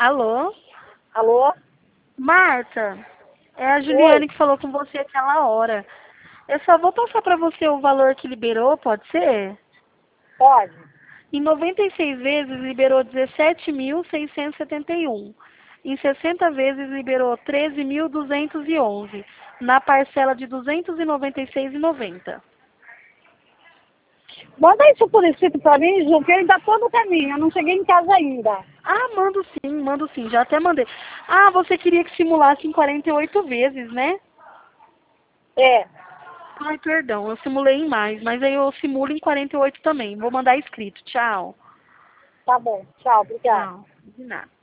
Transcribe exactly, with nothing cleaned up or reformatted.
Alô? Alô? Marta, é a Juliane Oi? que falou com você aquela hora. Eu só vou passar pra você o valor que liberou, pode ser? Pode. Em noventa e seis vezes liberou dezessete mil seiscentos e setenta e um. Em sessenta vezes liberou treze mil duzentos e onze. Na parcela de duzentos e noventa e seis reais e noventa centavos. Manda isso por escrito pra mim, Ju, que ele tá todo o caminho. Eu não cheguei em casa ainda. Ah, mando sim, mando sim, já até mandei. Ah, você queria que simulasse em quarenta e oito vezes, né? É. Ai, perdão, eu simulei em mais, mas aí eu simulo em quarenta e oito também. Vou mandar escrito. Tchau. Tá bom. Tchau. Obrigada. Tchau. De nada.